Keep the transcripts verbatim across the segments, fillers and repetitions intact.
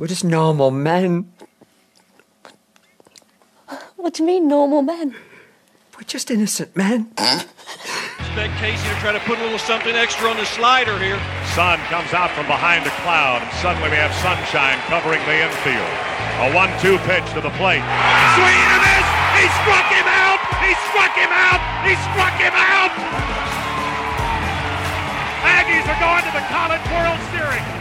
We're just normal men. What do you mean, normal men? We're just innocent men. Expect Casey to try to put a little something extra on the slider here. Sun comes out from behind a cloud, and suddenly we have sunshine covering the infield. A one two pitch to the plate. Swing and a miss! He struck him out! He struck him out! He struck him out! Aggies are going to the College World Series.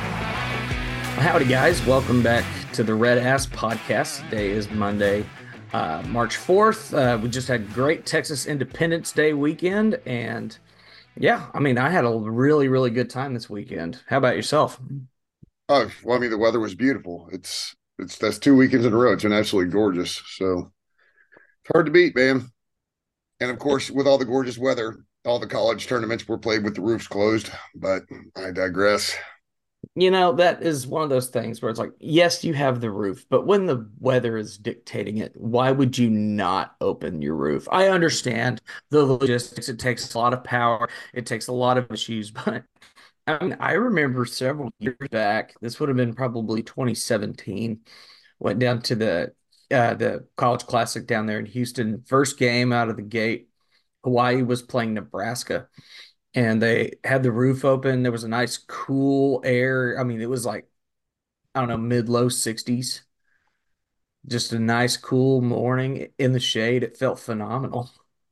Howdy, guys. Welcome back to the Red Ass Podcast. Today is Monday, uh, March fourth. Uh, we just had great Texas Independence Day weekend, and yeah, I mean, I had a really, really good time this weekend. How about yourself? Oh, well, I mean, the weather was beautiful. It's it's that's two weekends in a row. It's been absolutely gorgeous. So it's hard to beat, man. And of course, with all the gorgeous weather, all the college tournaments were played with the roofs closed. But I digress. You know, that is one of those things where it's like, yes, you have the roof, but when the weather is dictating it, why would you not open your roof? I understand the logistics. It takes a lot of power. It takes a lot of issues. But I mean, I remember several years back, this would have been probably twenty seventeen, went down to the uh, the College Classic down there in Houston. First game out of the gate, Hawaii was playing Nebraska. And they had the roof open. There was a nice cool air. I mean, it was like, I don't know, mid low sixties. Just a nice cool morning in the shade. It felt phenomenal.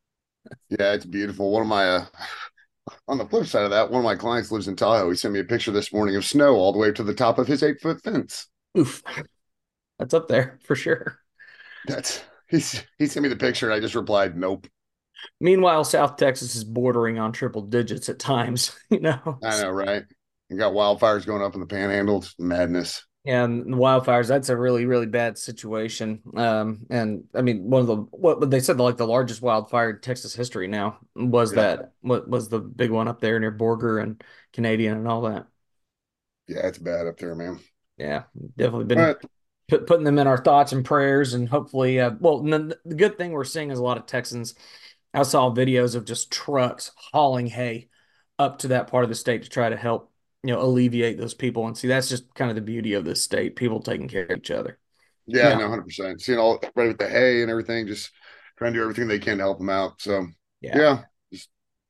Yeah, it's beautiful. One of my, uh, on the flip side of that, one of my clients lives in Tahoe. He sent me a picture this morning of snow all the way to the top of his eight foot fence. Oof. That's up there for sure. That's, he's, he sent me the picture and I just replied, nope. Meanwhile, South Texas is bordering on triple digits at times, you know. I know, right? You got wildfires going up in the panhandle. It's madness. And the wildfires, that's a really, really bad situation. Um, and I mean, one of the what they said like the largest wildfire in Texas history now was Yeah. that what was the big one up there near Borger and Canadian and all that. Yeah, it's bad up there, man. Yeah, definitely been But put, putting them in our thoughts and prayers, and hopefully, uh, well, the, the good thing we're seeing is a lot of Texans. I saw videos of just trucks hauling hay up to that part of the state to try to help, you know, alleviate those people. And see, that's just kind of the beauty of this state, people taking care of each other. yeah, Yeah. no, one hundred percent. Seeing all right with the hay and everything, just trying to do everything they can to help them out. So, Yeah. yeah, just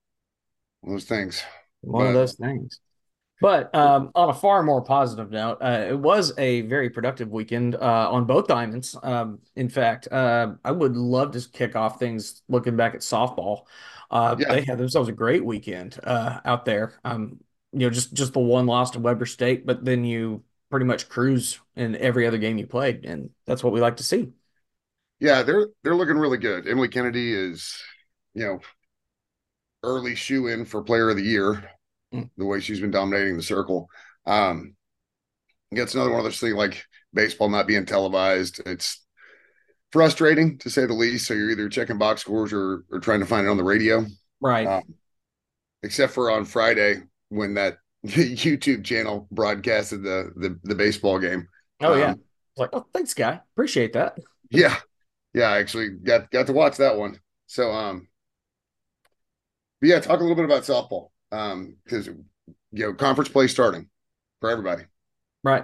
one of those things. One of But- those things. But um, on a far more positive note, uh, it was a very productive weekend uh, on both diamonds. Um, in fact, uh, I would love to kick off things looking back at softball. Uh, Yeah. They had themselves a great weekend uh, out there. Um, you know, just just the one loss to Weber State, but then you pretty much cruise in every other game you played, and that's what we like to see. Yeah, they're they're looking really good. Emily Kennedy is, you know, early shoe in for player of the year, Mm. the way she's been dominating the circle. Um, it's another one of those things like baseball not being televised. It's frustrating to say the least. So you're either checking box scores or or trying to find it on the radio. Right. Um, except for on Friday when that YouTube channel broadcasted the the, the baseball game. oh, yeah. um, It's like, oh, thanks, guy. Appreciate that. Yeah. Yeah, I actually got got to watch that one. So um but yeah, talk a little bit about softball. Um, because you know, conference play starting for everybody. Right.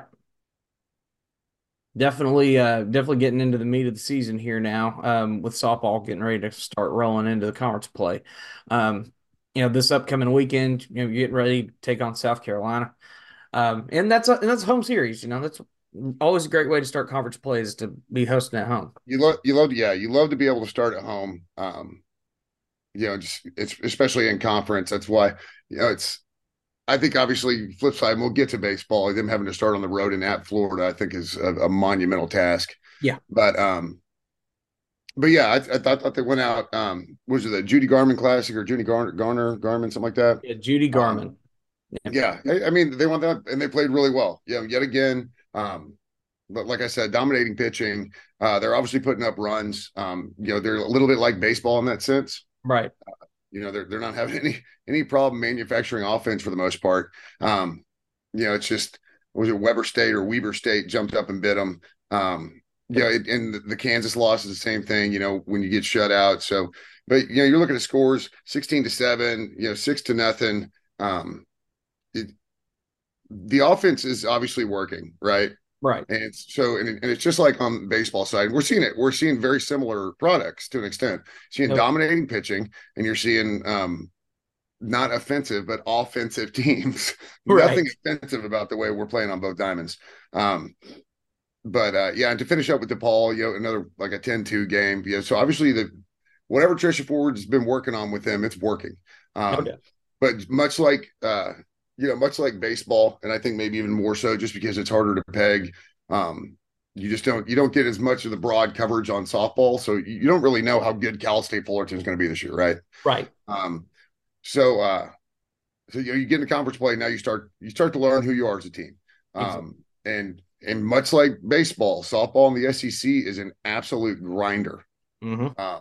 Definitely, uh, definitely getting into the meat of the season here now, um, with softball getting ready to start rolling into the conference play. Um, you know, this upcoming weekend, you know, you're getting ready to take on South Carolina. Um, and that's a, and that's a home series, you know, that's always a great way to start conference play is to be hosting at home. You love you love yeah, you love to be able to start at home. Um, you know, just it's especially in conference. That's why, you know, it's I think obviously flip side, and we'll get to baseball, them having to start on the road and at Florida, I think is a, a monumental task. Yeah. But um but yeah, I, I thought, thought they went out. Um, was it the Judy Garman Classic or Judy Garner, Garner Garmin, something like that? Yeah, Judy Garman. Um, yeah, I, I mean they went out and they played really well. Yeah, yet again. Um, but like I said, dominating pitching. Uh, they're obviously putting up runs. Um, you know, they're a little bit like baseball in that sense. Right. You know, they're they're not having any any problem manufacturing offense for the most part. Um, you know, it's just was it Weber State or Weber State jumped up and bit them. Um, you know, it, and the, the Kansas loss is the same thing. You know, when you get shut out. So, but you know, you're looking at scores sixteen to seven. You know, six to nothing. Um, it, the offense is obviously working, right? Right. And it's so, and, it, and it's just like on the baseball side, we're seeing it. We're seeing very similar products to an extent. Seeing Yep. dominating pitching, and you're seeing um, not offensive but offensive teams. Right. Nothing offensive about the way we're playing on both diamonds. Um, but uh, yeah, and to finish up with DePaul, you know, another like a ten two game. Yeah, so obviously the whatever Tricia Ford's been working on with them, it's working. Um, Okay. But much like uh, you know, much like baseball, and I think maybe even more so, just because it's harder to peg. Um, you just don't you don't get as much of the broad coverage on softball, so you, you don't really know how good Cal State Fullerton is going to be this year, right? Right. Um, so uh, so you know, you get into conference play now. You start you start to learn who you are as a team, um, Exactly. and and much like baseball, softball in the S E C is an absolute grinder. Mm-hmm. Um,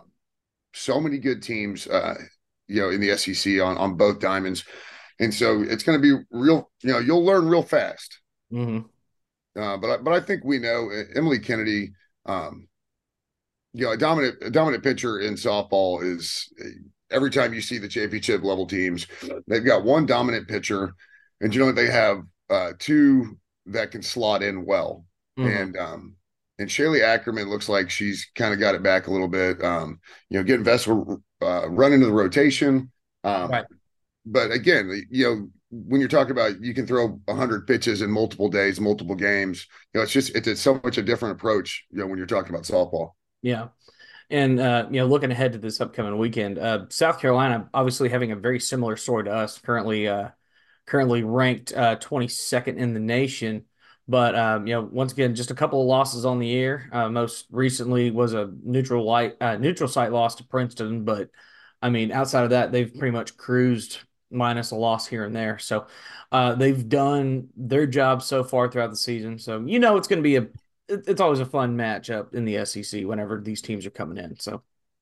so many good teams, uh, you know, in the S E C on on both diamonds, and so it's going to be real. You know, you'll learn real fast. Mm-hmm. Uh, but I, but I think we know Emily Kennedy. Um, you know, a dominant a dominant pitcher in softball is every time you see the championship level teams, they've got one dominant pitcher, and you know they have uh, two that can slot in well. Mm-hmm. And um, and Shaylee Ackerman looks like she's kind of got it back a little bit. Um, you know, getting Vessel uh, run into the rotation. Um, Right. But again, you know, when you're talking about you can throw one hundred pitches in multiple days, multiple games, you know, it's just it's, it's so much a different approach, you know, when you're talking about softball. Yeah. And, uh, you know, looking ahead to this upcoming weekend, uh, South Carolina obviously having a very similar story to us, currently uh, currently ranked uh, twenty-second in the nation. But, um, you know, once again, just a couple of losses on the year. Uh, most recently was a neutral light, uh, neutral site loss to Princeton. But, I mean, outside of that, they've pretty much cruised minus a loss here and there. So uh, they've done their job so far throughout the season. So, you know, it's going to be a it's always a fun matchup in the S E C whenever these teams are coming in. So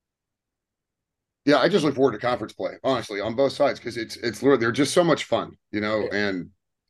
Yeah, I just look forward to conference play, honestly, on both sides, because it's it's literally they're just so much fun, you know, and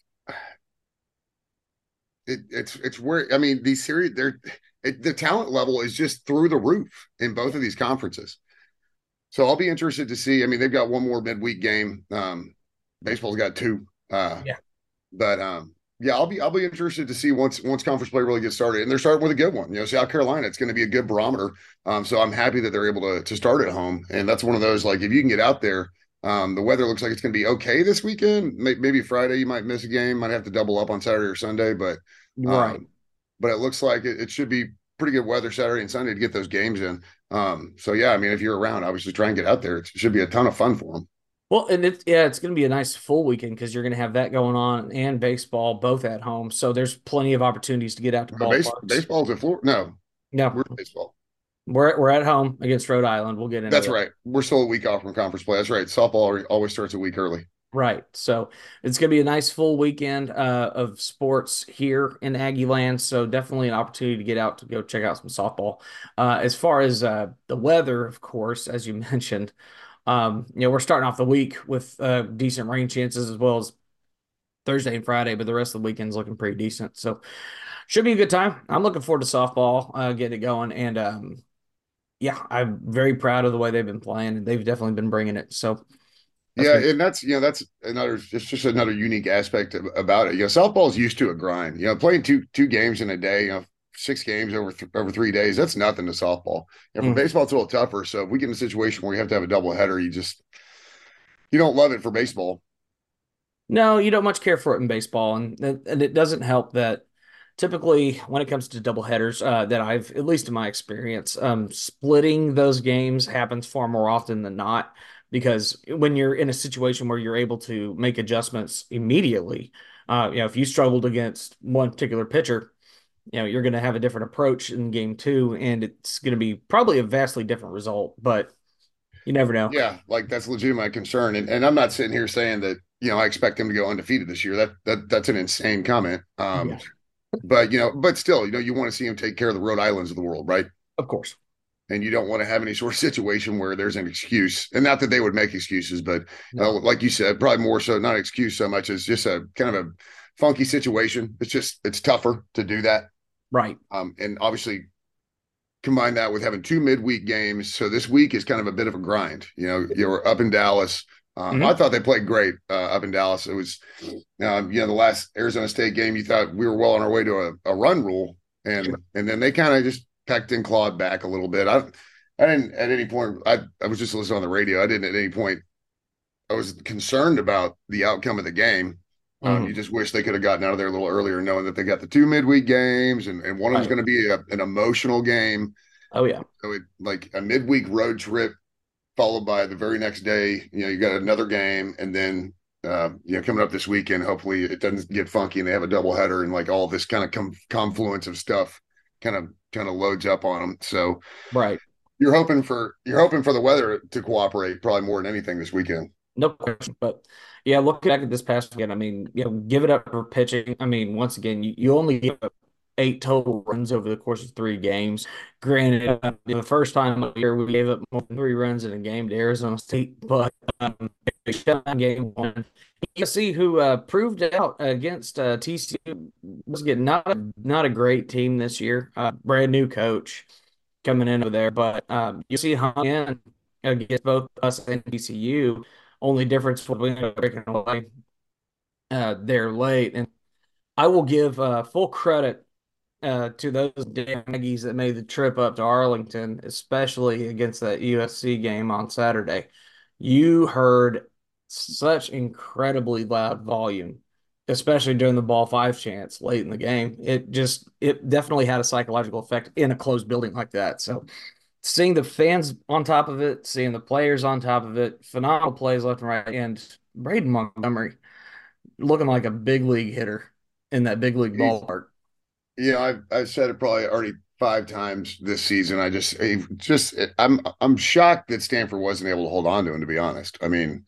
it, it's it's where I mean these series they're it, the talent level is just through the roof in both of these conferences. So I'll be interested to see. I mean, they've got one more midweek game. Um, baseball's got two. Uh, yeah, but um, yeah, I'll be I'll be interested to see once once conference play really gets started, and they're starting with a good one. You know, South Carolina, it's going to be a good barometer. Um, so I'm happy that they're able to to start at home, and that's one of those like if you can get out there. Um, the weather looks like it's going to be okay this weekend. Maybe Friday you might miss a game, might have to double up on Saturday or Sunday, but right. um, but it looks like it, it should be pretty good weather Saturday and Sunday to get those games in. Um, so yeah, I mean, if you're around, obviously try and get out there. It should be a ton of fun for them. Well, and it's yeah, it's going to be a nice full weekend because you're going to have that going on and baseball both at home. So there's plenty of opportunities to get out to Uh, base, ballparks. baseball's at Florida. No, No, we're baseball. we're we're at home against Rhode Island. We'll get into That's that. right. We're still a week off from conference play. That's right. Softball always starts a week early. Right. So it's going to be a nice full weekend uh, of sports here in Aggie land. So definitely an opportunity to get out to go check out some softball. Uh, as far as uh, the weather, of course, as you mentioned, um, you know, we're starting off the week with uh, decent rain chances as well as Thursday and Friday, but the rest of the weekend's looking pretty decent. So should be a good time. I'm looking forward to softball, uh, getting it going. And um, yeah, I'm very proud of the way they've been playing. And they've definitely been bringing it. So that's Yeah, gonna, and that's you know that's another it's just another unique aspect of, about it. You know, softball's used to a grind. You know, playing two two games in a day, you know, six games over th- over three days, that's nothing to softball. And for mm. baseball, it's a little tougher. So if we get in a situation where you have to have a double header, you just you don't love it for baseball. No, you don't much care for it in baseball, and and it doesn't help that typically when it comes to double headers, uh, that I've at least in my experience, um, splitting those games happens far more often than not because when you're in a situation where you're able to make adjustments immediately, uh, you know, if you struggled against one particular pitcher, you know, you're going to have a different approach in game two, and it's going to be probably a vastly different result, but you never know. Yeah, like that's legitimate concern. And and I'm not sitting here saying that, you know, I expect them to go undefeated this year. That that that's an insane comment. Um, Yeah, but you know, but still, you know, you want to see them take care of the Rhode Islands of the world, right? of course. And you don't want to have any sort of situation where there's an excuse, and not that they would make excuses, but uh, No. like you said, probably more so not an excuse so much as just a kind of a funky situation. It's just it's tougher to do that, Right. um, and obviously combine that with having two midweek games. So this week is kind of a bit of a grind. You know, you're up in Dallas. Um, I Mhm. thought they played great uh, up in Dallas. It was, um, you know, the last Arizona State game, you thought we were well on our way to a, a run rule, and and then they kind of just pecked and clawed back a little bit. I, I didn't at any point. I I was just listening on the radio. I didn't at any point. I was concerned about the outcome of the game. Um, you Mhm. just wish they could have gotten out of there a little earlier, knowing that they got the two midweek games, and, and one of them's Right. going to be a, an emotional game. Oh yeah. So it, like a midweek road trip followed by the very next day, you know, you got another game, and then uh, you know, coming up this weekend, hopefully it doesn't get funky and they have a doubleheader, and like all this kind of com- confluence of stuff kind of kind of loads up on them. So Right. you're hoping for you're hoping for the weather to cooperate probably more than anything this weekend. No question. But yeah, looking back at this past weekend, I mean, you know, give it up for pitching. I mean, once again, you, you only give up eight total runs over the course of three games. Granted, uh, the first time of the year we gave up more than three runs in a game to Arizona State, but um, they shut down game one. You see who uh, proved it out against uh, T C U was getting not a, not a great team this year. Uh, brand new coach coming in over there, but um, you see hung in against both us and T C U. Only difference was we ended up breaking away uh, there late, and I will give uh, full credit uh, to those damn Aggies that made the trip up to Arlington, especially against that U S C game on Saturday. You heard such incredibly loud volume, especially during the ball five chants late in the game. It just it definitely had a psychological effect in a closed building like that. So seeing the fans on top of it, seeing the players on top of it, phenomenal plays left and right, and Braden Montgomery looking like a big league hitter in that big league He's, ballpark. you know, I've I've said it probably already five times this season. I just I just I'm I'm shocked that Stanford wasn't able to hold on to him, to be honest. I mean,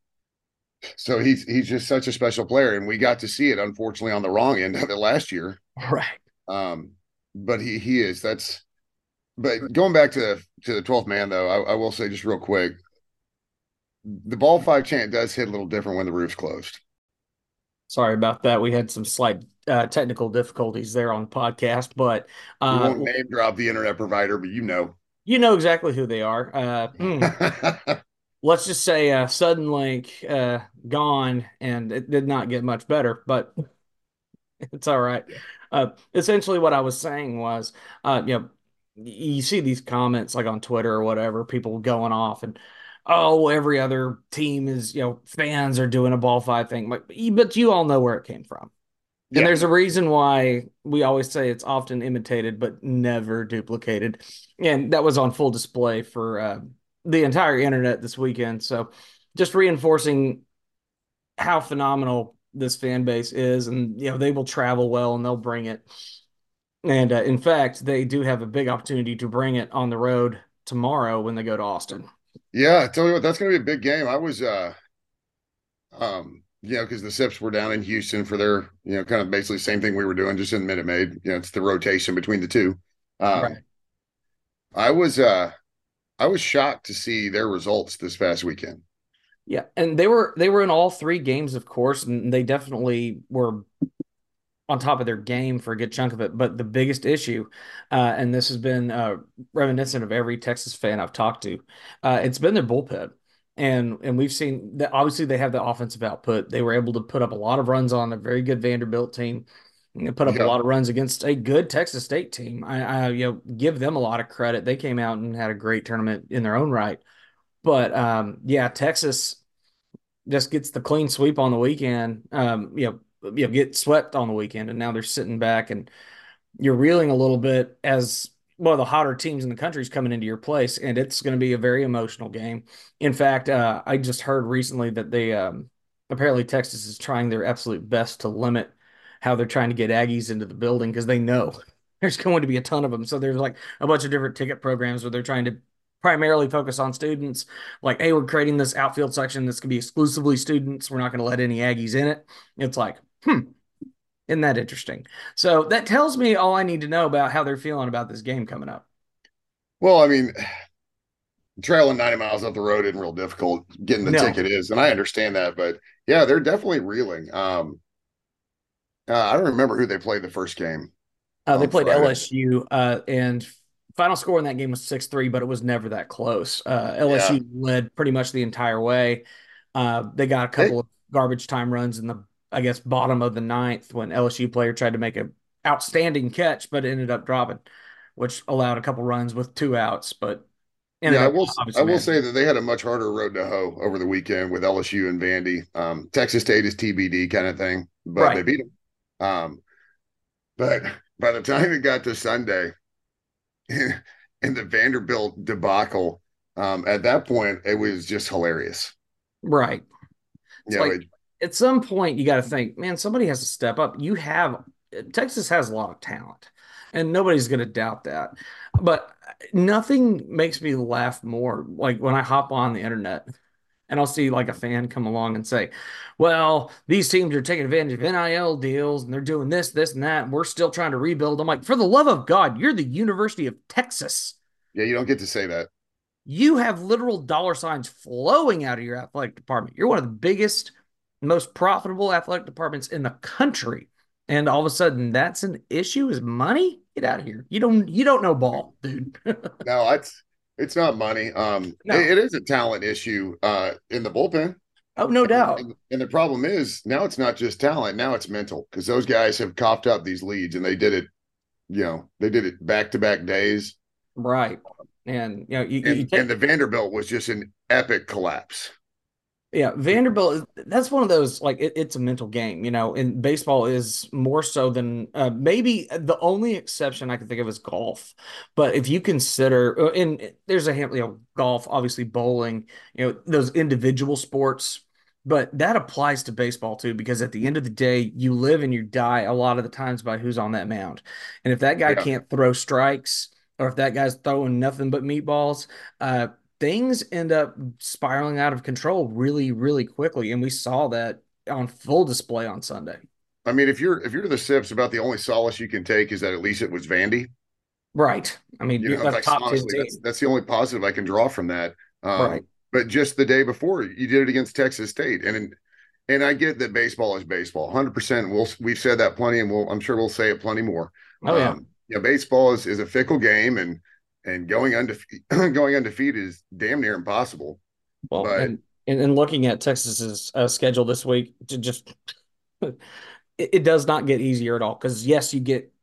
so he's he's just such a special player, and we got to see it unfortunately on the wrong end of it last year. Right. Um, but he he is that's. But going back to to the twelfth man though, I, I will say just real quick, the ball five chant does hit a little different when the roof's closed. Sorry about that. We had some slight uh, technical difficulties there on the podcast, but We uh, won't name drop the internet provider, but you know. you know exactly who they are. Uh, hmm, let's just say uh, Sudden Link uh, gone, and it did not get much better, but it's all right. Uh, essentially, what I was saying was, uh, you know, you see these comments like on Twitter or whatever, people going off and, oh, every other team is, you know, fans are doing a ball five thing. But, but you all know where it came from. And Yeah. there's a reason why we always say it's often imitated, but never duplicated. And that was on full display for uh, the entire internet this weekend. So just reinforcing how phenomenal this fan base is, and you know they will travel well and they'll bring it. And uh, in fact, they do have a big opportunity to bring it on the road tomorrow when they go to Austin. Yeah, tell you what, that's gonna be a big game. I was uh um you know, because the Sips were down in Houston for their, you know, kind of basically same thing we were doing, just in Minute Maid. You know, it's the rotation between the two. Um Right. I was uh I was shocked to see their results this past weekend. Yeah, and they were they were in all three games, of course, and they definitely were on top of their game for a good chunk of it. But the biggest issue, uh, and this has been uh, reminiscent of every Texas fan I've talked to, uh, it's been their bullpen. And and we've seen that obviously they have the offensive output. They were able to put up a lot of runs on a very good Vanderbilt team. And they put up a Yeah. lot of runs against a good Texas State team. I, I you know give them a lot of credit. They came out and had a great tournament in their own right. But um, yeah, Texas just gets the clean sweep on the weekend. Um, you know, you know, get swept on the weekend, and now they're sitting back, and you're reeling a little bit as one of the hotter teams in the country is coming into your place, and it's going to be a very emotional game. In fact, uh, I just heard recently that they um, apparently Texas is trying their absolute best to limit how they're trying to get Aggies into the building because they know there's going to be a ton of them. So there's like a bunch of different ticket programs where they're trying to primarily focus on students. Like, hey, we're creating this outfield section that's going to be exclusively students. We're not going to let any Aggies in it. It's like, hmm, isn't that interesting? So that tells me all I need to know about how they're feeling about this game coming up. Well, I mean, trailing ninety miles up the road isn't real difficult. Getting the No, ticket is, and I understand that, but yeah, they're definitely reeling. Um, uh, I don't remember who they played the first game uh, they on played Friday. L S U, uh, and final score in that game was six three, but it was never that close. Uh, Yeah, L S U led pretty much the entire way. Uh, they got a Hey, couple of garbage time runs in the, I guess, bottom of the ninth when L S U player tried to make a outstanding catch, but ended up dropping, which allowed a couple runs with two outs, but yeah, ended I up will. I obviously will managing. say that they had a much harder road to hoe over the weekend with L S U and Vandy. Um, Texas State is T B D kind of thing, but they Right. beat them. Um, but by the time it got to Sunday, in the Vanderbilt debacle, um, at that point it was just hilarious. Right. You It's know, like it, at some point you got to think, man, somebody has to step up. You have Texas has a lot of talent, and nobody's going to doubt that. But nothing makes me laugh more like when I hop on the internet and I'll see like a fan come along and say, "Well, these teams are taking advantage of N I L deals and they're doing this, this, and that. And we're still trying to rebuild." I'm like, for the love of God, you're the University of Texas. yeah, you don't get to say that. You have literal dollar signs flowing out of your athletic department. You're one of the biggest, most profitable athletic departments in the country. And all of a sudden that's an issue is money? Get out of here. You don't you don't know ball, dude. No, it's it's not money. Um, it, No. it is a talent issue uh, in the bullpen. Oh, no And, doubt. and, and the problem is now it's not just talent, now it's mental because those guys have coughed up these leads and they did it, you know, they did it back to back days. Right. And you know, you, you And and take the Vanderbilt was just an epic collapse. yeah, Vanderbilt is that's one of those like it, it's a mental game, you know, and baseball is more so than uh, maybe the only exception I can think of is golf. But if you consider, uh, and there's a handful, you know, golf, obviously bowling, you know, those individual sports, but that applies to baseball too, because at the end of the day, you live and you die a lot of the times by who's on that mound. And if that guy Yeah. can't throw strikes, or if that guy's throwing nothing but meatballs, uh, things end up spiraling out of control really, really quickly. And we saw that on full display on Sunday. I mean, if you're if you're to the Sips, about the only solace you can take is that at least it was Vandy. Right. I mean, You you're know, a like top ten honestly, that's team. that's the only positive I can draw from that. Right. Um, but just the day before, you did it against Texas State, and and I get that baseball is baseball, one hundred percent. We'll we've said that plenty, and we'll I'm sure we'll say it plenty more. Oh, yeah. Um, you know, baseball is is a fickle game, and and going undefeated going undefeated is damn near impossible. Well, But and, and, and looking at Texas's uh, schedule this week, to just it, it does not get easier at all. Because, yes, you get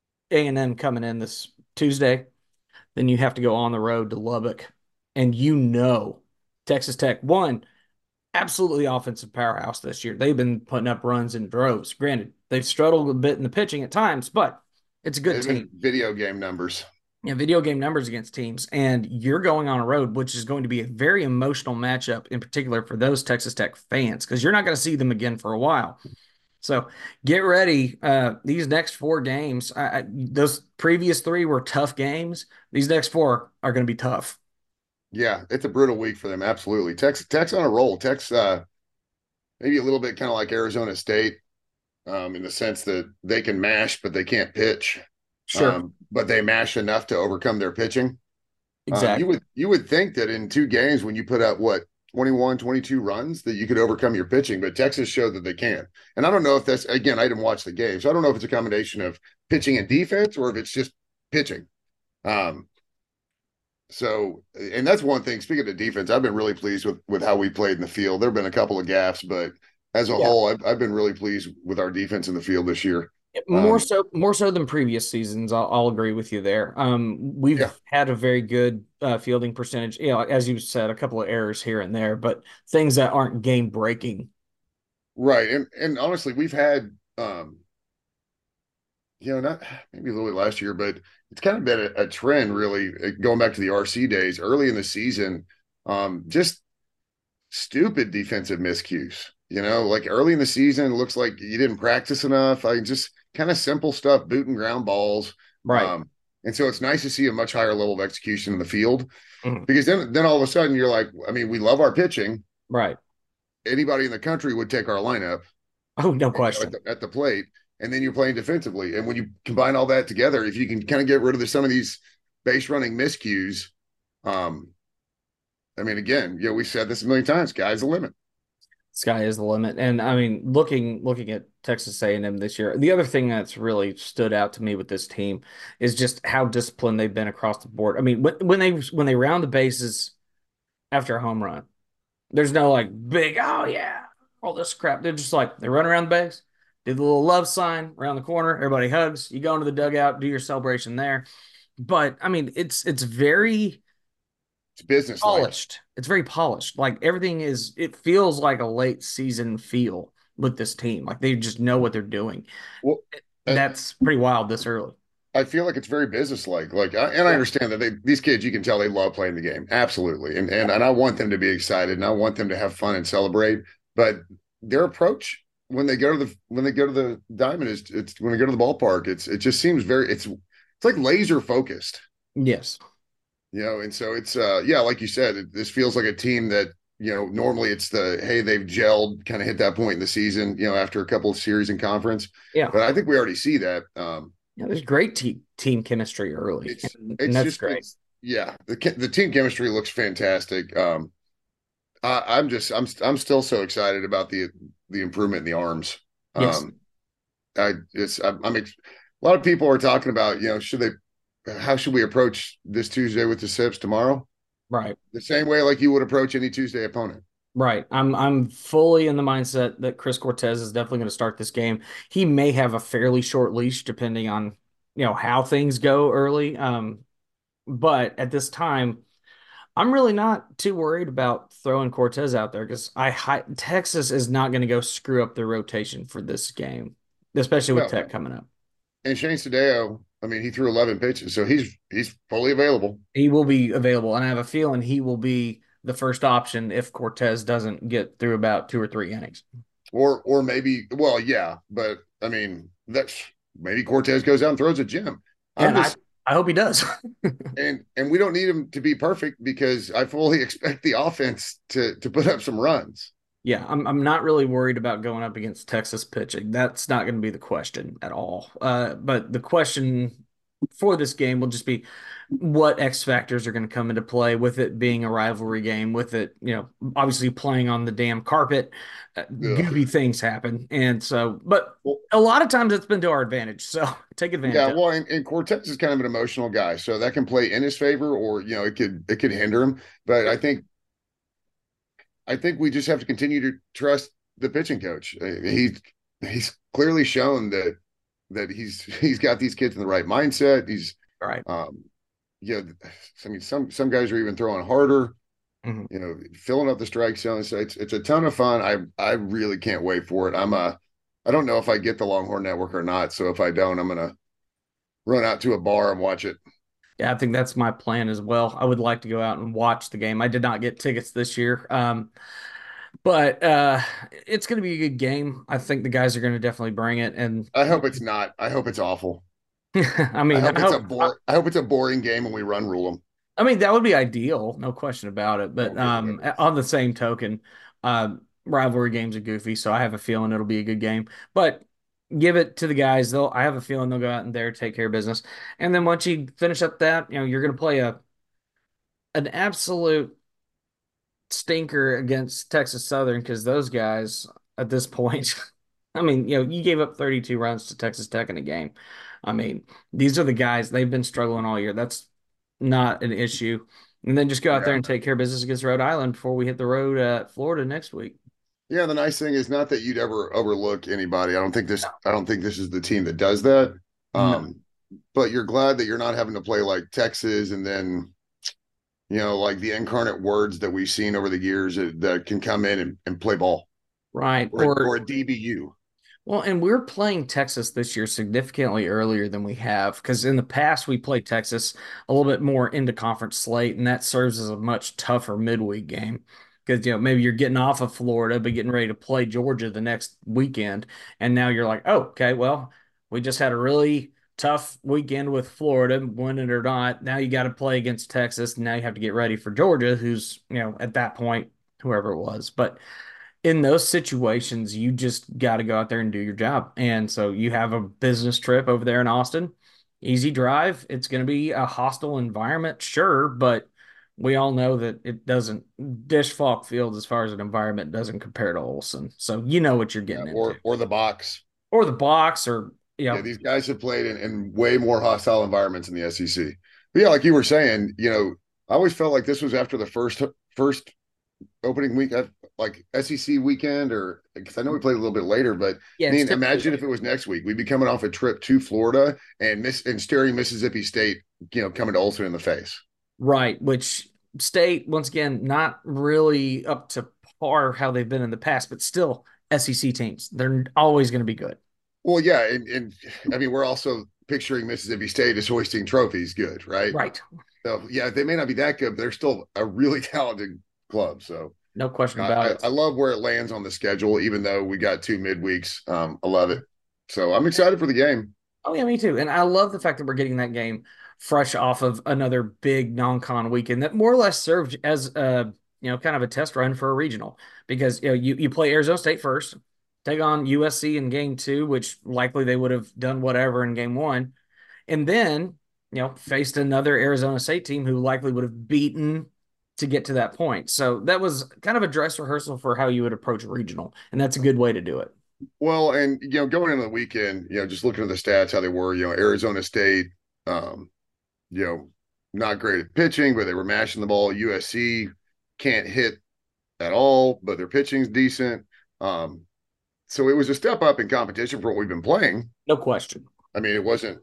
A and M coming in this Tuesday. Then you have to go on the road to Lubbock. And you know, Texas Tech, one, absolutely offensive powerhouse this year. They've been putting up runs in droves. Granted, they've struggled a bit in the pitching at times, but it's a good they've team. been video game numbers. Yeah, video game numbers against teams, and you're going on a road, which is going to be a very emotional matchup, in particular for those Texas Tech fans, because you're not going to see them again for a while. So get ready. Uh, these next four games, I, I, those previous three were tough games. These next four are going to be tough. Yeah, it's a brutal week for them. Absolutely, Texas Tech's on a roll. Tech's uh, maybe a little bit kind of like Arizona State, um, in the sense that they can mash, but they can't pitch. Sure, Um, but they mash enough to overcome their pitching. Um, you exactly. would you would think that in two games, when you put up what twenty one, twenty two runs, that you could overcome your pitching, but Texas showed that they can. And I don't know if that's, again, I didn't watch the game, so I don't know if it's a combination of pitching and defense or if it's just pitching. Um, so, and that's one thing. Speaking of defense, I've been really pleased with with how we played in the field. There have been a couple of gaffes, but as a Yeah. whole, I've, I've been really pleased with our defense in the field this year. More Um, so, more so than previous seasons. I'll, I'll agree with you there. Um, yeah, we've had a very good uh, fielding percentage. You know, as you said, a couple of errors here and there, but things that aren't game breaking. right. And and honestly, we've had um, you know, not maybe a little bit last year, but it's kind of been a, a trend really, uh, going back to the R C days early in the season. Um, just stupid defensive miscues. You know, like early in the season, it looks like you didn't practice enough. I just kind of simple stuff, boot and ground balls. Right. Um, and so it's nice to see a much higher level of execution in the field, Mhm. because then then all of a sudden you're like, I mean, we love our pitching. Right. Anybody in the country would take our lineup, Oh, no you know, at question. the, at the plate, and then you're playing defensively. And when you combine all that together, if you can kind of get rid of the, some of these base running miscues, um, I mean, again, you know, we said this a million times, sky's the limit. Sky is the limit. And I mean, looking looking at Texas A and M this year, the other thing that's really stood out to me with this team is just how disciplined they've been across the board. I mean, when, when they when they round the bases after a home run, There's no like big, oh yeah, all this crap. They're just like they run around the base, do the little love sign around the corner, everybody hugs, you go into the dugout, do your celebration there. But I mean, it's it's very It's business like. polished. It's very polished. Like everything is, it feels like a late season feel with this team. Like they just know what they're doing. Well, uh, That's pretty wild this early. I feel like it's very business-like. Like, I, and I Yeah. understand that they, these kids, you can tell they love playing the game, absolutely, and and and I want them to be excited, and I want them to have fun and celebrate. But their approach when they go to the when they go to the diamond is it's when they go to the ballpark, it's it just seems very it's it's like laser focused, Yes. you know. And so it's uh yeah, like you said, it, this feels like a team that you know normally it's the hey they've gelled, kind of hit that point in the season, you know, after a couple of series in conference. Yeah. But I think we already see that. Um, Yeah, there's great te- team chemistry early. It's and, and it's that's just great. it's, yeah, the the team chemistry looks fantastic. Um, I, I'm just I'm I'm still so excited about the the improvement in the arms. Yes. Um, I it's I, I'm ex- a lot of people are talking about you know should they how should we approach this Tuesday with the Sips tomorrow? Right. The same way like you would approach any Tuesday opponent. Right. I'm I'm fully in the mindset that Chris Cortez is definitely going to start this game. He may have a fairly short leash depending on, you know, how things go early. Um, but at this time, I'm really not too worried about throwing Cortez out there because I hi- Texas is not going to go screw up their rotation for this game, especially with No, Tech coming up. and Shane Sadeo, I mean, he threw eleven pitches, so he's he's fully available. He will be available, and I have a feeling he will be the first option if Cortez doesn't get through about two or three innings. Or or maybe well, yeah, but I mean that's maybe Cortez goes out and throws a gem. I'm And just I, I hope he does. and and we don't need him to be perfect because I fully expect the offense to to put up some runs. Yeah, I'm I'm not really worried about going up against Texas pitching. That's not going to be the question at all. Uh, but the question for this game will just be what X factors are going to come into play with it being a rivalry game, with it, you know, obviously playing on the damn carpet. Uh, Ugh. goofy things happen. And so, but Well, a lot of times it's been to our advantage. So take advantage yeah, of it. well, and, and Cortez is kind of an emotional guy, so that can play in his favor, or you know, it could it could hinder him. But I think I think we just have to continue to trust the pitching coach. Uh, He's he's clearly shown that that he's he's got these kids in the right mindset. He's All right. um, yeah, I mean, some some guys are even throwing harder. Mhm. You know, filling up the strike zone. So it's it's a ton of fun. I I really can't wait for it. I'm a I don't know if I get the Longhorn Network or not. So if I don't, I'm gonna run out to a bar and watch it. Yeah, I think that's my plan as well. I would like to go out and watch the game. I did not get tickets this year. Um, but uh, it's going to be a good game. I think the guys are going to definitely bring it. And I hope it's not. I hope it's awful. I I mean, hope I it's a hope, bore. I hope it's a boring game and we run rule them. I mean, that would be ideal, no question about it. Oh But um, goodness. on the same token, um, rivalry games are goofy, so I have a feeling it'll be a good game. But give it to the guys. They'll. I have a feeling they'll go out and there take care of business. And then once you finish up that, you know, you're going to play a an absolute stinker against Texas Southern because those guys at this point, I mean, you know, you gave up thirty-two runs to Texas Tech in a game. I mean, these are the guys they've been struggling all year. That's not an issue. And then just go out there Yeah. and take care of business against Rhode Island before we hit the road at Florida next week. Yeah. The nice thing is not that you'd ever overlook anybody. I don't think this. I don't think this is the team that does that. Um, but you're glad that you're not having to play like Texas and then you know, like the incarnate words that we've seen over the years that, that can come in and, and play ball Right. or, Or, or a D B U. well, and we're playing Texas this year significantly earlier than we have because in the past we played Texas a little bit more into conference slate, and that serves as a much tougher midweek game because you know maybe you're getting off of Florida but getting ready to play Georgia the next weekend, and now you're like, oh, okay, well, we just had a really tough weekend with Florida, win it or not. Now you got to play against Texas, and now you have to get ready for Georgia, who's you know at that point whoever it was, but in those situations, you just got to go out there and do your job. And so you have a business trip over there in Austin, easy drive. It's going to be a hostile environment, sure, but we all know that it doesn't. Dish Falk Field, as far as an environment, doesn't compare to Olson. So you know what you're Yeah, getting into, or or the box. or the box, or you Yeah, know, these guys have played in, in way more hostile environments in the S E C. But yeah, like you were saying, you know, I always felt like this was after the first first opening week, I've, like S E C weekend, or because I know we played a little bit later, but Yeah, I it's mean, typically imagine if it was next week, we'd be coming off a trip to Florida and miss and staring Mississippi State, you know, coming to Olson in the face. right, which State, once again, not really up to par how they've been in the past, but still S E C teams. They're always going to be good. Well, yeah, and, and I mean, we're also picturing Mississippi State as hoisting trophies, good, right? Right. So yeah, they may not be that good, but they're still a really talented club. So No question I, about I, it. I love where it lands on the schedule, even though we got two midweeks. Um, I love it. So I'm excited for the game. Oh yeah, me too. And I love the fact that we're getting that game fresh off of another big non-con weekend that more or less served as a you know kind of a test run for a regional because you know you, you play Arizona State first, take on U S C in game two, which likely they would have done whatever in game one, and then you know faced another Arizona State team who likely would have beaten to get to that point. So that was kind of a dress rehearsal for how you would approach a regional, and that's a good way to do it. Well, and you know, going into the weekend, you know, just looking at the stats, how they were, you know, Arizona State, um, you know, not great at pitching, but they were mashing the ball. U S C can't hit at all, but their pitching's decent. Um, so it was a step up in competition for what we've been playing. No question. I mean, it wasn't,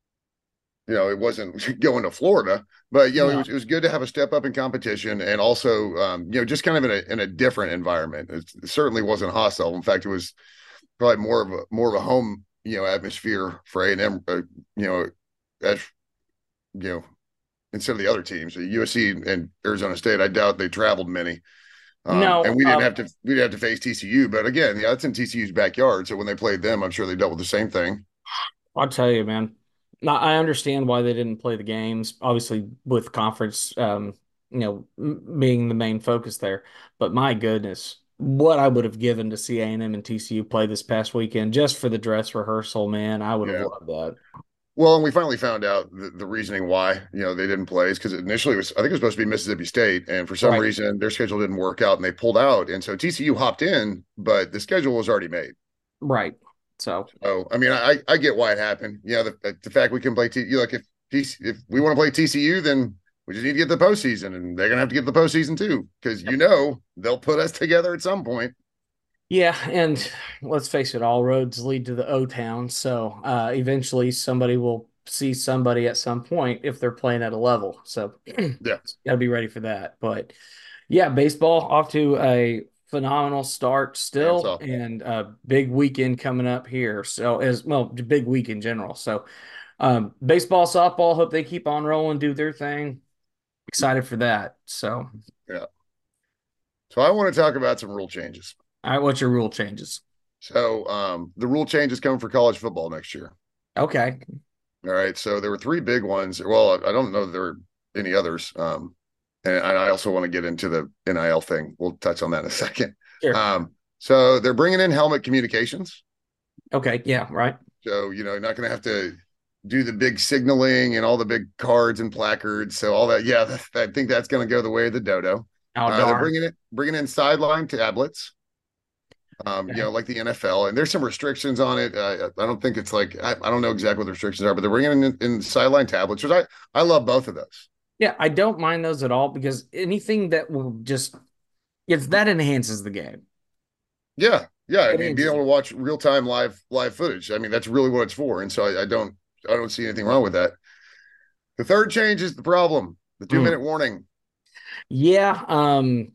you know, it wasn't going to Florida, but you know, it No. was it was good to have a step up in competition, and also, um, you know, just kind of in a in a different environment. It, it certainly wasn't hostile. In fact, it was probably more of a more of a home, you know, atmosphere for A and M. Uh, you know, as you know, instead of the other teams, U S C and Arizona State. I doubt they traveled many. Um, and No, we didn't um, have to we didn't have to face T C U, but again, yeah, it's in T C U's backyard. So when they played them, I'm sure they dealt with the same thing. I'll tell you, man. Now, I understand why they didn't play the games, obviously with conference, um, you know, m- being the main focus there. But my goodness, what I would have given to see A and M and T C U play this past weekend just for the dress rehearsal, man, I would have Yeah. loved that. Well, and we finally found out the, the reasoning why, you know, they didn't play is because initially it was, I think it was supposed to be Mississippi State. And for some Right, reason, their schedule didn't work out and they pulled out. And so T C U hopped in, but the schedule was already made. right. So, So, I mean, I, I get why it happened. You know, the, the fact we can play, T, you like if, if we want to play T C U, then we just need to get the postseason and they're going to have to get the postseason too, because, you know, they'll put us together at some point. yeah. And let's face it, all roads lead to the O Town. So, uh, eventually somebody will see somebody at some point if they're playing at a level. So, Yeah. got to be ready for that. But, yeah, baseball off to a phenomenal start And still, softball. and a big weekend coming up here. So as well, big week in general. So um, baseball, softball, hope they keep on rolling, do their thing. Excited for that. So, Yeah. So I want to talk about some rule changes. all right, what's your rule changes? So um, the rule changes coming for college football next year. Okay, All right. So there were three big ones. Well, I don't know if there were any others. Um, and I also want to get into the N I L thing. We'll touch on that in a second. sure. Um, so they're bringing in helmet communications. Okay, yeah, right. So, you know, you're not going to have to do the big signaling and all the big cards and placards. So all that, yeah, I think that's going to go the way of the dodo. Oh, Uh, they're darn. bringing it, bringing in sideline tablets. Um, you Okay. know, like the N F L, and there's some restrictions on it. Uh, I don't think it's like I, I don't know exactly what the restrictions are, but they're bringing in, in sideline tablets, which I I love both of those. Yeah, I don't mind those at all because anything that will just, if that enhances the game, Yeah, yeah. I it mean, being enhances able it. to watch real time live live footage. I mean, that's really what it's for, and so I, I don't I don't see anything wrong with that. The third change is the problem: the two minute Mm. warning. Yeah, um,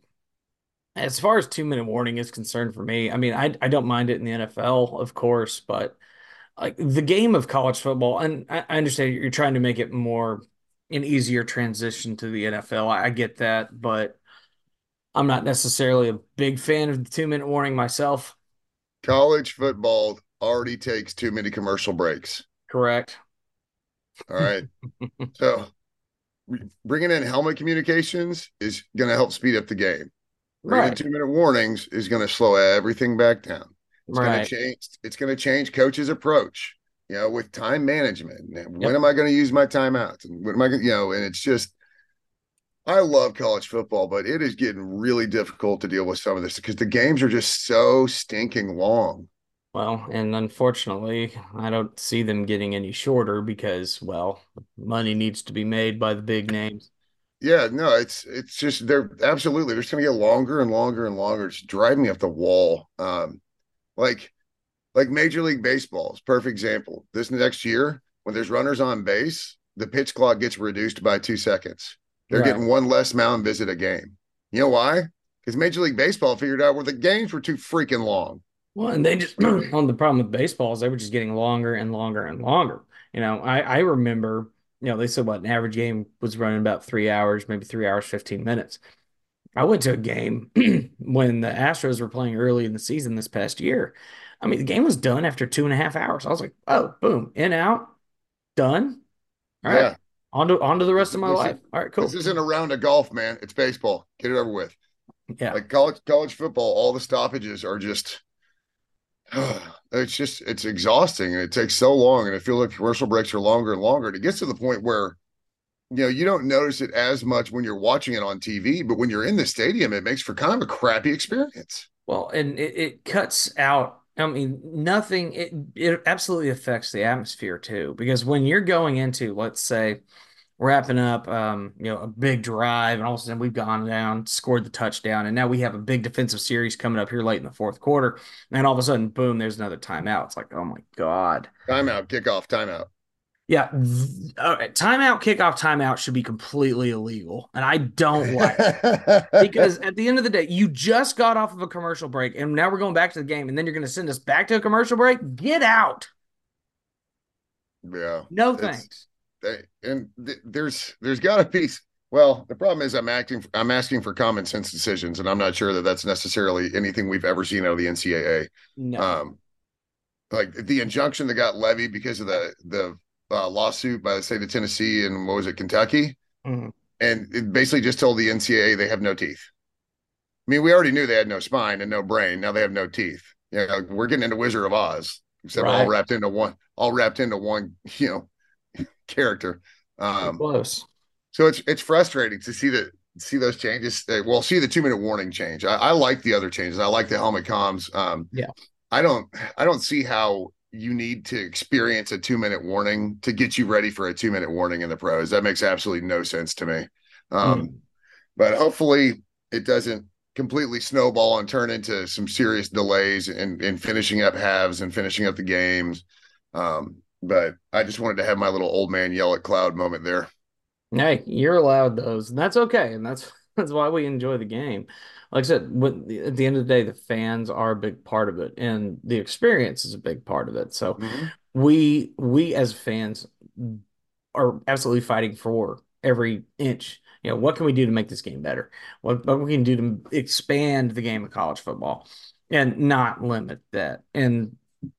as far as two minute warning is concerned for me, I mean, I I don't mind it in the N F L, of course, but like the game of college football, and I, I understand you're trying to make it more an easier transition to the N F L. I, I get that, but I'm not necessarily a big fan of the two minute warning myself. College football already takes too many commercial breaks. Correct. All right, so bringing in helmet communications is going to help speed up the game. Bringing in Right. two minute warnings is going to slow everything back down. It's going to Right. change. It's going to change coaches' approach. You know, with time management. When Yep. am I going to use my timeouts? And when am I going? You know, and it's just. I love college football, but it is getting really difficult to deal with some of this because the games are just so stinking long. Well, and unfortunately, I don't see them getting any shorter because, well, money needs to be made by the big names. Yeah, no, it's it's just they're absolutely they're just gonna get longer and longer and longer. It's driving me up the wall. Um, like like Major League Baseball is a perfect example. This next year, when there's runners on base, the pitch clock gets reduced by two seconds. They're Right. getting one less mound visit a game. You know why? Because Major League Baseball figured out where the games were too freaking long. Well, and they just on the problem with baseball is they were just getting longer and longer and longer. You know, I I remember, you know, they said what an average game was running about three hours, maybe three hours, fifteen minutes. I went to a game when the Astros were playing early in the season this past year. I mean, the game was done after two and a half hours. I was like, oh, boom, in, out, done. All right. Yeah. On to, on to the rest of my This, life. All right, cool. this isn't a round of golf, man. It's baseball. Get it over with. Yeah. Like college college football, all the stoppages are just it's just it's exhausting and it takes so long. And I feel like commercial breaks are longer and longer. And it gets to the point where you know you don't notice it as much when you're watching it on T V, but when you're in the stadium, it makes for kind of a crappy experience. Well, and it, it cuts out. I mean, nothing. It it absolutely affects the atmosphere too, because when you're going into, let's say, wrapping up, um, you know, a big drive, and all of a sudden we've gone down, scored the touchdown, and now we have a big defensive series coming up here late in the fourth quarter, and all of a sudden, boom, there's another timeout. It's like, oh my God. Timeout, kickoff, timeout. Yeah. All right. Timeout, kickoff, timeout should be completely illegal. And I don't like it. Because at the end of the day, you just got off of a commercial break and now we're going back to the game and then you're going to send us back to a commercial break. Get out. Yeah. No thanks. They, and th- there's there's got to be well, the problem is I'm acting I'm asking for common sense decisions and I'm not sure that that's necessarily anything we've ever seen out of the N C double A. No. Um like the injunction that got levied because of the the uh, lawsuit by the state of Tennessee and what was it, Kentucky? Mm-hmm. And it basically just told the N C double A they have no teeth. I mean, we already knew they had no spine and no brain. Now they have no teeth. You know, we're getting into Wizard of Oz, except Right. all wrapped into one, all wrapped into one, you know, character. Um, Close. so it's it's frustrating to see that see those changes. Well, see the two minute warning change. I, I like the other changes. I like the helmet comms. Um, yeah. I don't I don't see how you need to experience a two minute warning to get you ready for a two minute warning in the pros. That makes absolutely no sense to me. Um, mm. But hopefully it doesn't completely snowball and turn into some serious delays in, in finishing up halves and finishing up the games. Um, but I just wanted to have my little old man yell at cloud moment there. Hey, you're allowed those, and that's okay. And that's that's why we enjoy the game. Like I said, when, at the end of the day, the fans are a big part of it, and the experience is a big part of it. So mm-hmm. we we as fans are absolutely fighting for every inch. You know, what can we do to make this game better? What, what we can do to expand the game of college football and not limit that. And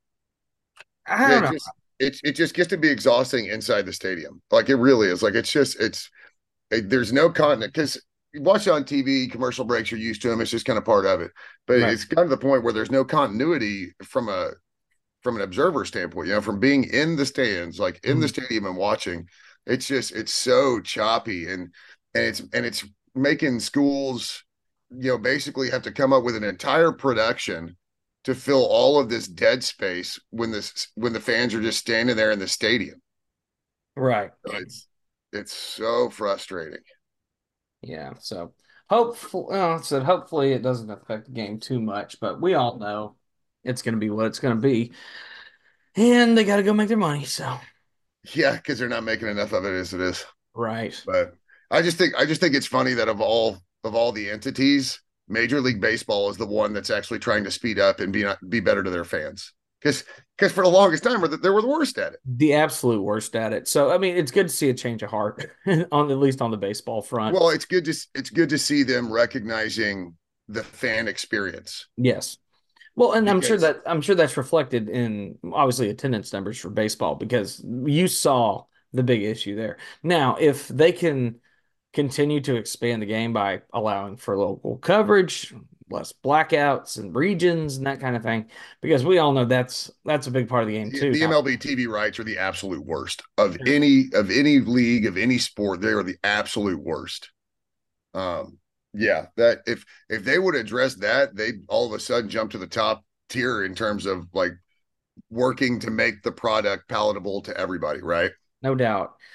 I don't yeah, know. Just, it, it just gets to be exhausting inside the stadium. Like it really is. Like it's just, it's, it, there's no continent because you watch it on T V, commercial breaks, you're used to them. It's just kind of part of it. But right. It's kind of the point where there's no continuity from a, from an observer standpoint, you know, from being in the stands, like in mm-hmm. the stadium and watching. It's just, it's so choppy and, and it's, and it's making schools, you know, basically have to come up with an entire production to fill all of this dead space when this, when the fans are just standing there in the stadium. Right. So it's, it's so frustrating. Yeah. So hopefully, well, said hopefully it doesn't affect the game too much, but we all know it's going to be what it's going to be. And they got to go make their money. So, yeah, because they're not making enough of it as it is. Right. But I just think I just think it's funny that of all of all the entities, Major League Baseball is the one that's actually trying to speed up and be not be better to their fans. Because because for the longest time, they were the worst at it. The absolute worst at it. So I mean, it's good to see a change of heart on at least on the baseball front. Well, it's good to it's good to see them recognizing the fan experience. Yes. Well, and because, I'm sure that I'm sure that's reflected in obviously attendance numbers for baseball because you saw the big issue there. Now, if they can continue to expand the game by allowing for local coverage, less blackouts and regions and that kind of thing, because we all know that's that's a big part of the game too. The, the M L B T V rights are the absolute worst of any of any league of any sport. They are the absolute worst. Um. Yeah, that if if they would address that, they'd all of a sudden jump to the top tier in terms of like working to make the product palatable to everybody, right? No doubt.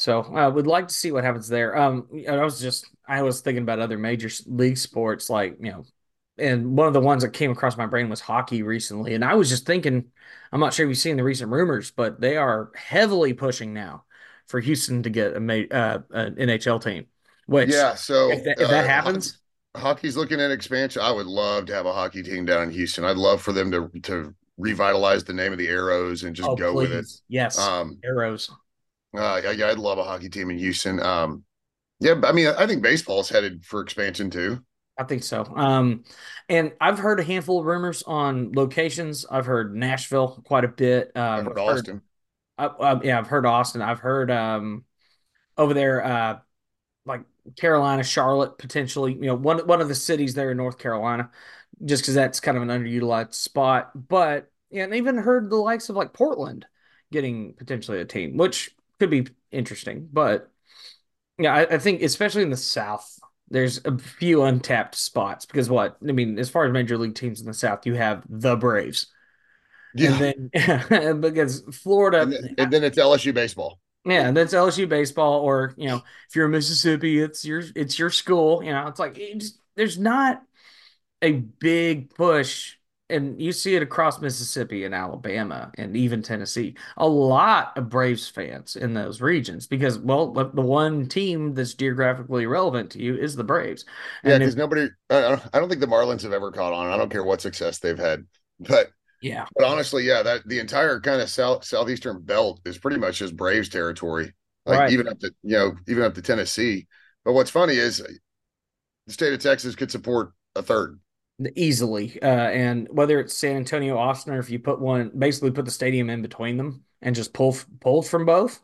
So I would like to see what happens there. Um, I was just I was thinking about other major league sports, like you know, and one of the ones that came across my brain was hockey recently, and I was just thinking, I'm not sure if you've seen the recent rumors, but they are heavily pushing now for Houston to get a ma- uh, an N H L team. Which, Yeah, so if that, if that uh, hockey, happens, hockey's looking at expansion. I would love to have a hockey team down in Houston. I'd love for them to to revitalize the name of the Arrows and just oh go with it. please, yes, Um, Arrows. uh, yeah, yeah, I'd love a hockey team in Houston. Um, yeah, I mean, I think baseball's headed for expansion too. I think so. Um, and I've heard a handful of rumors on locations. I've heard Nashville quite a bit. I've Um, heard I've heard, Austin. uh, uh, yeah, I've heard Austin. I've heard um over there, uh, like Carolina, Charlotte, potentially. You know, one one of the cities there in North Carolina, just because that's kind of an underutilized spot. But yeah, and even heard the likes of like Portland getting potentially a team, which could be interesting. But yeah, I, I think especially in the South, there's a few untapped spots because what I mean, as far as major league teams in the South, you have the Braves, and Yeah, then because and Florida, then, and then it's L S U baseball. yeah, and that's L S U baseball, or you know, if you're in Mississippi, it's your it's your school. You know, it's like it just, there's not a big push, and you see it across Mississippi and Alabama and even Tennessee. A lot of Braves fans in those regions because, well, the the one team that's geographically relevant to you is the Braves. Yeah, And if, because nobody, I, I don't think the Marlins have ever caught on. I don't care what success they've had, but yeah, but honestly, yeah, that the entire kind of south southeastern belt is pretty much just Braves territory. Like right, even up to you know even up to Tennessee. But what's funny is the state of Texas could support a third. easily. Uh, and whether it's San Antonio, Austin, or if you put one, basically put the stadium in between them and just pull pull from both,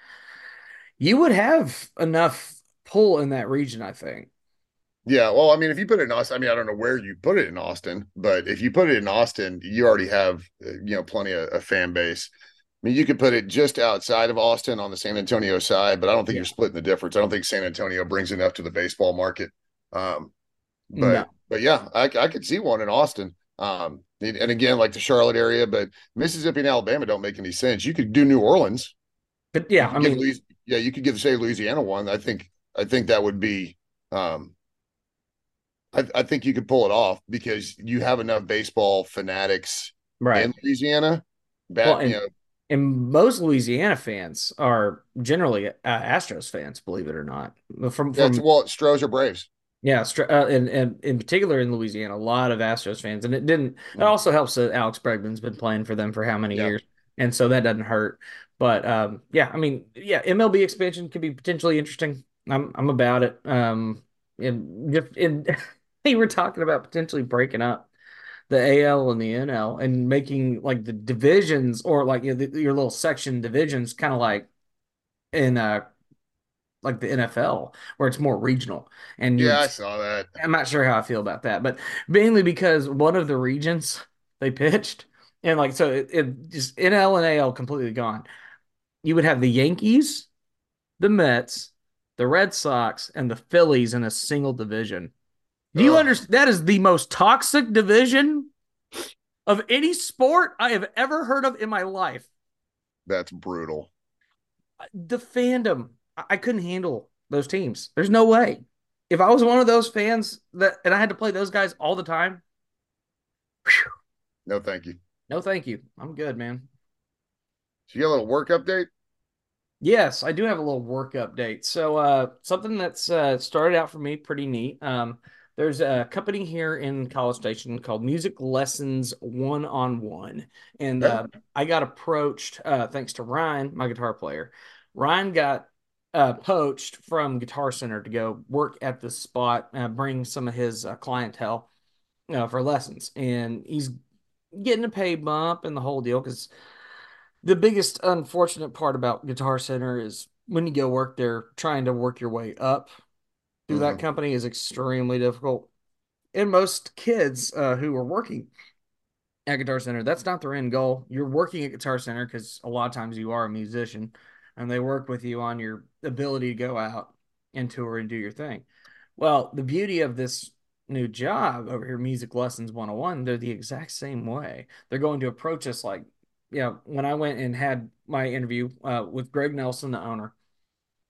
you would have enough pull in that region, I think. Yeah, well, I mean, if you put it in Austin, I mean, I don't know where you put it in Austin, but if you put it in Austin, you already have uh, you know plenty of a fan base. I mean, you could put it just outside of Austin on the San Antonio side, but I don't think Yeah. you're splitting the difference. I don't think San Antonio brings enough to the baseball market. Um, but No. but yeah, I, I could see one in Austin. Um, and, and again, like the Charlotte area, but Mississippi and Alabama don't make any sense. You could do New Orleans. But You yeah, I could give mean, Louis, yeah, you could give the state of Louisiana one. I think I think that would be um I, I think you could pull it off because you have enough baseball fanatics right. in Louisiana. Well, Bat, you and know, and most Louisiana fans are generally uh, Astros fans, believe it or not. From that's from well, Stros or Braves. yeah, Str- uh, and and in particular in Louisiana, a lot of Astros fans, and it didn't. It Mm, also helps that Alex Bregman's been playing for them for how many yeah, years, and so that doesn't hurt. But um, yeah, I mean, yeah, M L B expansion could be potentially interesting. I'm I'm about it. Um, and just in they were talking about potentially breaking up the A L and the N L and making like the divisions or like you know, the, your little section divisions kind of like in uh like the N F L where it's more regional and you yeah, would I saw that. I'm not sure how I feel about that, but mainly because one of the regions they pitched and like so it, it just N L and A L completely gone. You would have the Yankees, the Mets, the Red Sox, and the Phillies in a single division. Do you Oh, understand? That is the most toxic division of any sport I have ever heard of in my life. that's brutal. The fandom, I couldn't handle those teams. There's no way. If I was one of those fans that and I had to play those guys all the time, whew, No, thank you. no thank you. I'm good, man. So you got a little work update? Yes, I do have a little work update. So, uh, something that's uh, started out for me pretty neat. Um, there's a company here in College Station called Music Lessons One on One, and Okay. uh, I got approached uh, thanks to Ryan, my guitar player. Ryan got uh, poached from Guitar Center to go work at the spot, uh, bring some of his uh, clientele uh, for lessons, and he's getting a pay bump and the whole deal because the biggest unfortunate part about Guitar Center is when you go work there, trying to work your way up through that Mm-hmm. company is extremely difficult. And most kids uh, who are working at Guitar Center, that's not their end goal. You're working at Guitar Center because a lot of times you are a musician and they work with you on your ability to go out and tour and do your thing. Well, the beauty of this new job over here, Music Lessons one oh one, they're the exact same way. They're going to approach us like, you know, when I went and had my interview uh, with Greg Nelson, the owner,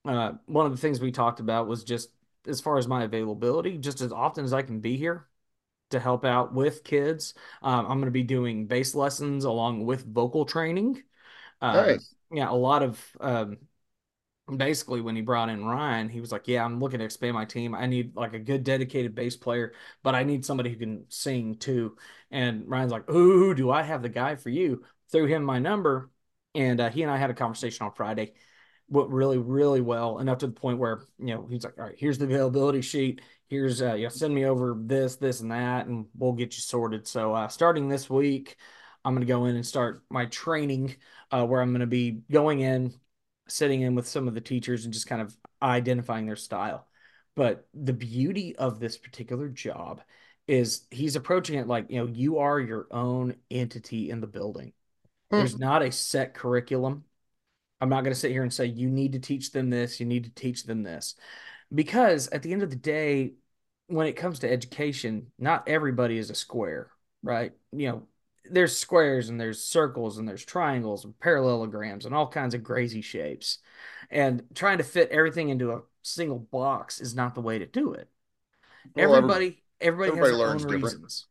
Uh, one of the things we talked about was just as far as my availability, just as often as I can be here to help out with kids. Um, I'm going to be doing bass lessons along with vocal training. Uh, Nice. yeah, a lot of um, basically when he brought in Ryan, he was like, "Yeah, I'm looking to expand my team. I need like a good dedicated bass player, but I need somebody who can sing too." And Ryan's like, "Ooh, do I have the guy for you?" Threw him my number, and uh, he and I had a conversation on Friday. Went really, really well, enough to the point where you know he's like, "All right, here's the availability sheet. Here's uh, you know, send me over this, this, and that, and we'll get you sorted." So uh, starting this week, I'm going to go in and start my training, uh, where I'm going to be going in, sitting in with some of the teachers and just kind of identifying their style. But the beauty of this particular job is he's approaching it like, you know, you are your own entity in the building. There's Hmm. not a set curriculum. I'm not going to sit here and say, you need to teach them this, you need to teach them this. Because at the end of the day, when it comes to education, not everybody is a square, right? You know, there's squares and there's circles and there's triangles and parallelograms and all kinds of crazy shapes. And trying to fit everything into a single box is not the way to do it. Well, every, Everybody, everybody has everybody their own learns different. reasons.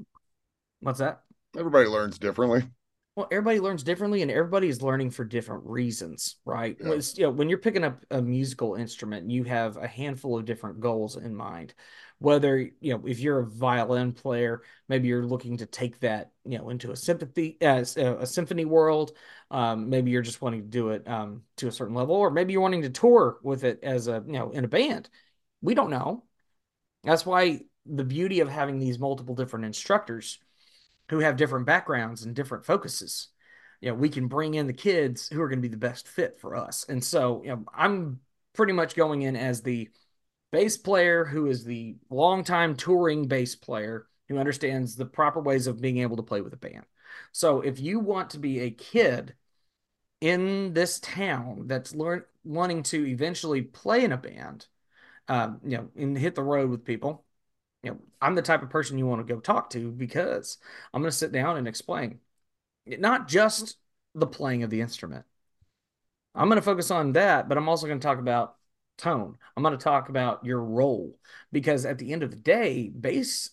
What's that? Everybody learns differently. Well, everybody learns differently, and everybody is learning for different reasons, right? Yeah. Was, you know, when you're picking up a musical instrument, you have a handful of different goals in mind. Whether, you know, if you're a violin player, maybe you're looking to take that, you know, into a sympathy, as uh, a symphony world. Um, maybe you're just wanting to do it um, to a certain level, or maybe you're wanting to tour with it as a, you know, in a band. We don't know. That's why the beauty of having these multiple different instructors who have different backgrounds and different focuses. You know, we can bring in the kids who are going to be the best fit for us. And so, you know, I'm pretty much going in as the bass player who is the longtime touring bass player who understands the proper ways of being able to play with a band. So if you want to be a kid in this town that's learn wanting to eventually play in a band, um, you know, and hit the road with people, you know, I'm the type of person you want to go talk to because I'm going to sit down and explain not just the playing of the instrument. I'm going to focus on that, but I'm also going to talk about tone. I'm going to talk about your role because at the end of the day, bass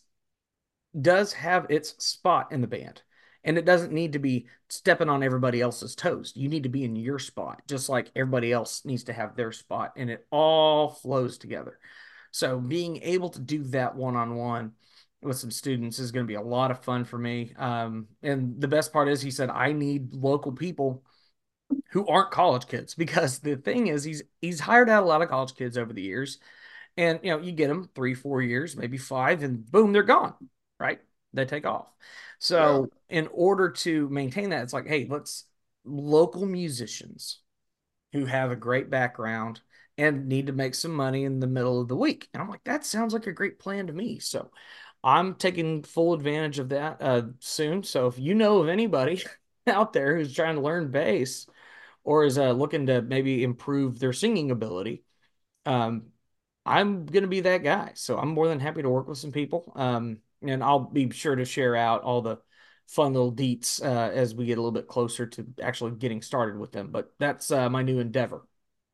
does have its spot in the band. And it doesn't need to be stepping on everybody else's toes. You need to be in your spot, just like everybody else needs to have their spot, and it all flows together. So being able to do that one on one with some students is going to be a lot of fun for me. Um, and the best part is, he said, I need local people who aren't college kids because the thing is, he's he's hired out a lot of college kids over the years, and you know, you get them three, four years, maybe five, and boom, they're gone, right? They take off. Yeah. So in order to maintain that, it's like, hey, let's local musicians who have a great background and need to make some money in the middle of the week. And I'm like, that sounds like a great plan to me. So I'm taking full advantage of that uh, soon. So if you know of anybody out there who's trying to learn bass or is uh, looking to maybe improve their singing ability, um, I'm going to be that guy. So I'm more than happy to work with some people. Um, and I'll be sure to share out all the fun little deets uh, as we get a little bit closer to actually getting started with them. But that's uh, my new endeavor.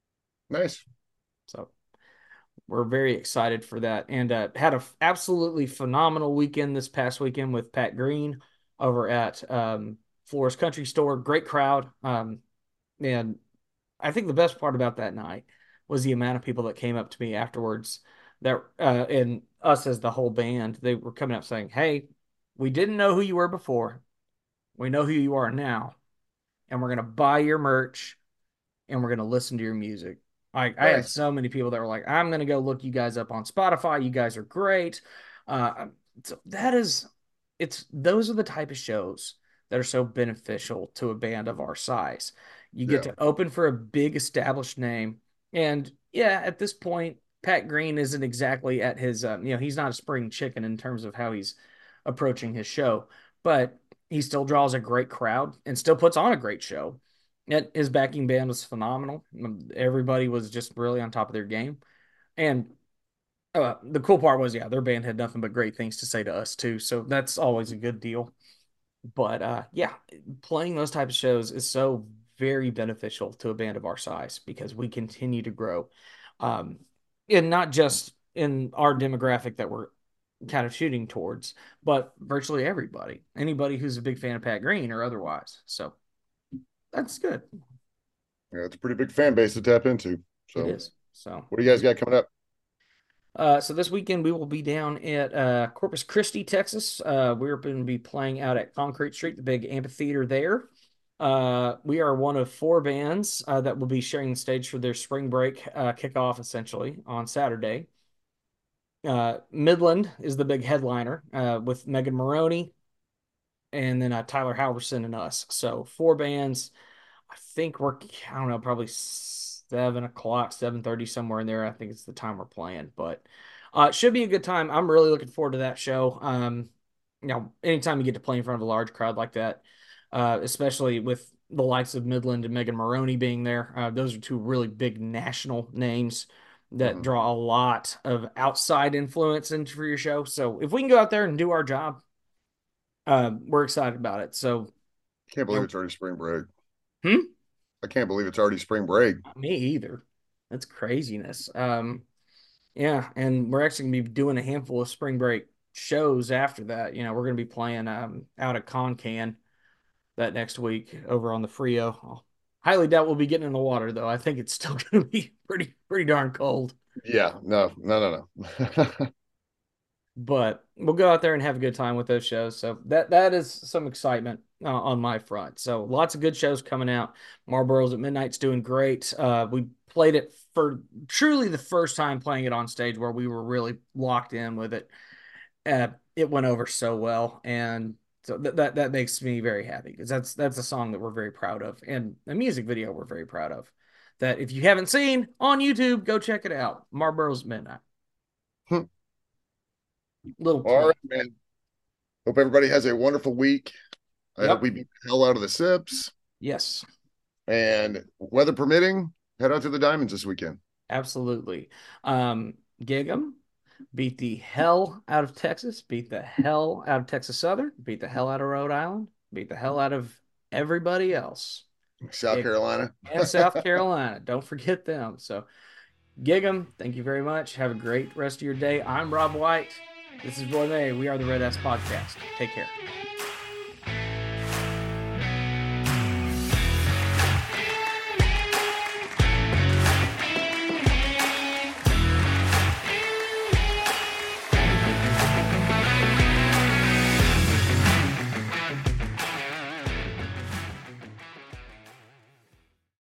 Nice. So we're very excited for that, and uh, had a f- absolutely phenomenal weekend this past weekend with Pat Green over at um, Flores Country Store. Great crowd, um, and I think the best part about that night was the amount of people that came up to me afterwards. That uh, and us as the whole band, they were coming up saying, "Hey, we didn't know who you were before. We know who you are now, and we're gonna buy your merch and we're going to listen to your music." Like, I had Nice. so many people that were like, I'm going to go look you guys up on Spotify. You guys are great. Uh, so that is, it's, those are the type of shows that are so beneficial to a band of our size. You get Yeah. to open for a big established name. And yeah, at this point, Pat Green isn't exactly at his, um, you know, he's not a spring chicken in terms of how he's approaching his show, but he still draws a great crowd and still puts on a great show. And his backing band was phenomenal. Everybody was just really on top of their game. And uh, the cool part was, yeah, their band had nothing but great things to say to us too. So that's always a good deal. But uh, yeah, playing those type of shows is so very beneficial to a band of our size because we continue to grow. Um, and not just in our demographic that we're kind of shooting towards, but virtually everybody, anybody who's a big fan of Pat Green or otherwise. So that's good. Yeah, it's a pretty big fan base to tap into. So It is. So what do you guys got coming up? Uh, so this weekend we will be down at uh, Corpus Christi, Texas. Uh, we're going to be playing out at Concrete Street, the big amphitheater there. Uh, we are one of four bands uh, that will be sharing the stage for their spring break uh, kickoff, essentially, on Saturday. Uh, Midland is the big headliner uh, with Megan Maroney and then uh, Tyler Halverson and us. So four bands. I think we're, I don't know, probably seven o'clock, seven thirty, somewhere in there. I think it's the time we're playing, but uh, it should be a good time. I'm really looking forward to that show. Um, you know, anytime you get to play in front of a large crowd like that, uh, especially with the likes of Midland and Megan Maroney being there, uh, those are two really big national names that Mhm. draw a lot of outside influence into for your show. So if we can go out there and do our job, uh, we're excited about it. So, Can't believe you know, it's already spring break. Hmm? I can't believe it's already spring break. Me either. That's craziness. Um, yeah, and we're actually gonna be doing a handful of spring break shows after that. You know, we're gonna be playing um out at Concan that next week over on the Frio. I'll highly doubt we'll be getting in the water though. I think it's still gonna be pretty pretty darn cold. Yeah, no, no, no, no. But we'll go out there and have a good time with those shows. So that that is some excitement uh, on my front. So lots of good shows coming out. Marlboro's at Midnight's doing great. Uh, we played it for truly the first time playing it on stage where we were really locked in with it. Uh, it went over so well, and so th- that that makes me very happy because that's that's a song that we're very proud of, and a music video we're very proud of. That if you haven't seen on YouTube, go check it out. Marlboro's at Midnight. Little All plug. right, man. Hope everybody has a wonderful week. I Yep. hope we beat the hell out of the Sips. Yes. And weather permitting, head out to the Diamonds this weekend. Absolutely. Um, gig 'em, beat the hell out of Texas, beat the hell out of Texas Southern, beat the hell out of Rhode Island, beat the hell out of everybody else. South Gig- Carolina. and South Carolina. Don't forget them. So, gig 'em. Thank you very much. Have a great rest of your day. I'm Rob White. This is Roy May. We are the Red Ass Podcast. Take care.